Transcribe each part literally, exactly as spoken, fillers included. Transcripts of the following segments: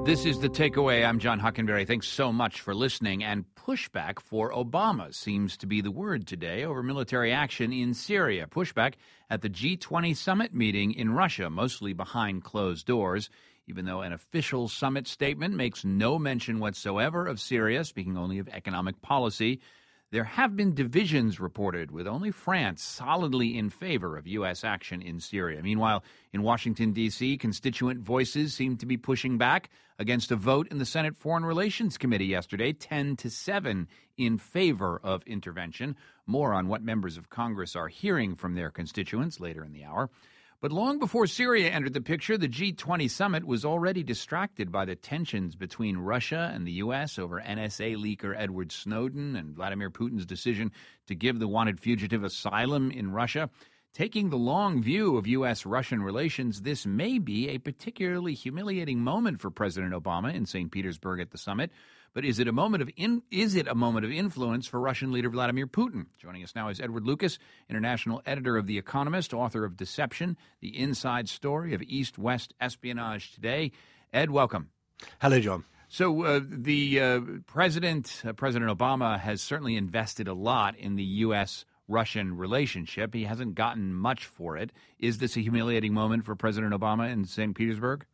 This is The Takeaway. I'm John Hockenberry. Thanks so much for listening. And pushback for Obama seems to be the word today over military action in Syria. Pushback at the G twenty summit meeting in Russia, mostly behind closed doors, even though an official summit statement makes no mention whatsoever of Syria, speaking only of economic policy. There have been divisions reported, with only France solidly in favor of U S action in Syria. Meanwhile, in Washington, D C, constituent voices seem to be pushing back against a vote in the Senate Foreign Relations Committee yesterday, ten to seven in favor of intervention. More on what members of Congress are hearing from their constituents later in the hour. But long before Syria entered the picture, the G twenty summit was already distracted by the tensions between Russia and the U S over N S A leaker Edward Snowden and Vladimir Putin's decision to give the wanted fugitive asylum in Russia. Taking the long view of U S Russian relations, this may be a particularly humiliating moment for President Obama in Saint Petersburg at the summit. But is it a moment of in, is it a moment of influence for Russian leader Vladimir Putin? Joining us now is Edward Lucas, international editor of The Economist, author of Deception, the inside story of East-West espionage today. Ed, welcome. Hello, John. So uh, the uh, president, uh, President Obama, has certainly invested a lot in the U S Russian relationship. He hasn't gotten much for it. Is this a humiliating moment for President Obama in Saint Petersburg?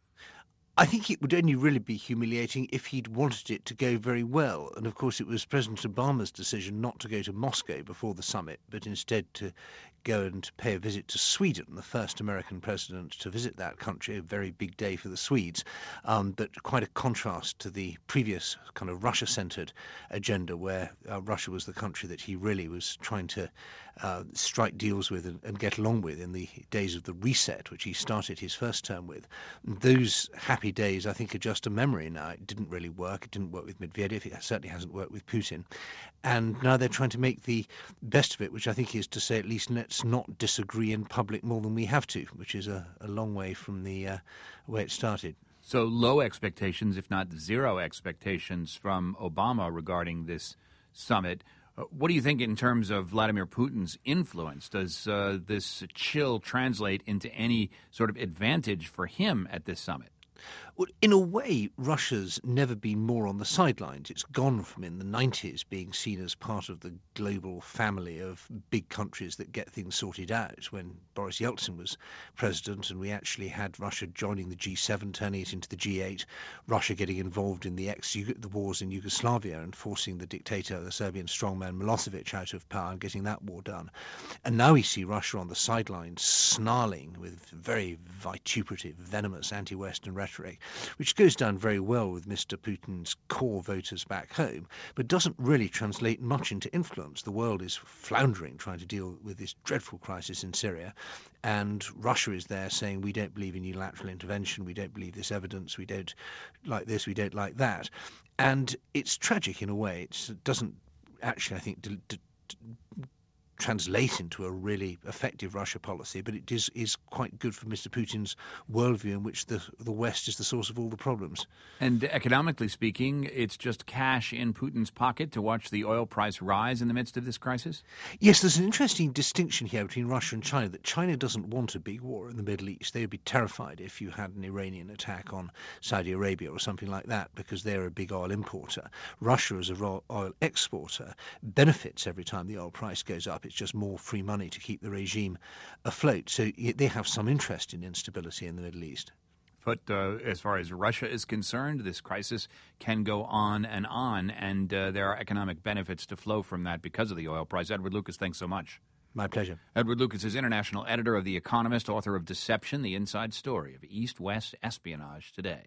I think it would only really be humiliating if he'd wanted it to go very well. And of course, it was President Obama's decision not to go to Moscow before the summit, but instead to go and pay a visit to Sweden, the first American president to visit that country, a very big day for the Swedes, um, but quite a contrast to the previous kind of Russia-centered agenda where uh, Russia was the country that he really was trying to uh, strike deals with and, and get along with in the days of the reset, which he started his first term with. Those happy days, I think, are just a memory now. It didn't really work. It didn't work with Medvedev. It certainly hasn't worked with Putin. And now they're trying to make the best of it, which I think is to say at least let's not disagree in public more than we have to, which is a, a long way from the uh, way it started. So low expectations, if not zero expectations from Obama regarding this summit. Uh, what do you think in terms of Vladimir Putin's influence? Does uh, this chill translate into any sort of advantage for him at this summit? Well, in a way, Russia's never been more on the sidelines. It's gone from in the nineties being seen as part of the global family of big countries that get things sorted out when Boris Yeltsin was president, and we actually had Russia joining the G seven, turning it into the G eight, Russia getting involved in the ex the wars in Yugoslavia and forcing the dictator, the Serbian strongman Milosevic, out of power and getting that war done. And now we see Russia on the sidelines snarling with very vituperative, venomous anti-Western rhetoric, which goes down very well with Mister Putin's core voters back home, but doesn't really translate much into influence. The world is floundering trying to deal with this dreadful crisis in Syria, and Russia is there saying we don't believe in unilateral intervention, we don't believe this evidence, we don't like this, we don't like that. And it's tragic in a way. It's, it doesn't actually, I think, d- d- d- translate into a really effective Russia policy, but it is, is quite good for Mister Putin's worldview in which the, the West is the source of all the problems. And economically speaking, it's just cash in Putin's pocket to watch the oil price rise in the midst of this crisis? Yes, there's an interesting distinction here between Russia and China, that China doesn't want a big war in the Middle East. They would be terrified if you had an Iranian attack on Saudi Arabia or something like that, because they're a big oil importer. Russia, as a oil exporter, benefits every time the oil price goes up. It's just more free money to keep the regime afloat. So they have some interest in instability in the Middle East. But uh, as far as Russia is concerned, this crisis can go on and on, and uh, there are economic benefits to flow from that because of the oil price. Edward Lucas, thanks so much. My pleasure. Edward Lucas is international editor of The Economist, author of Deception, the inside story of East-West espionage today.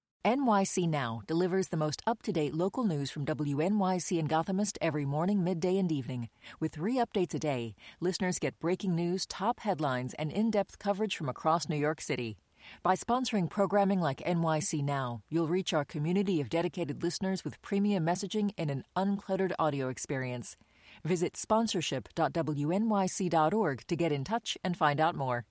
N Y C Now delivers the most up-to-date local news from W N Y C and Gothamist every morning, midday, and evening. With three updates a day, listeners get breaking news, top headlines, and in-depth coverage from across New York City. By sponsoring programming like N Y C Now, you'll reach our community of dedicated listeners with premium messaging and an uncluttered audio experience. Visit sponsorship dot W N Y C dot org to get in touch and find out more.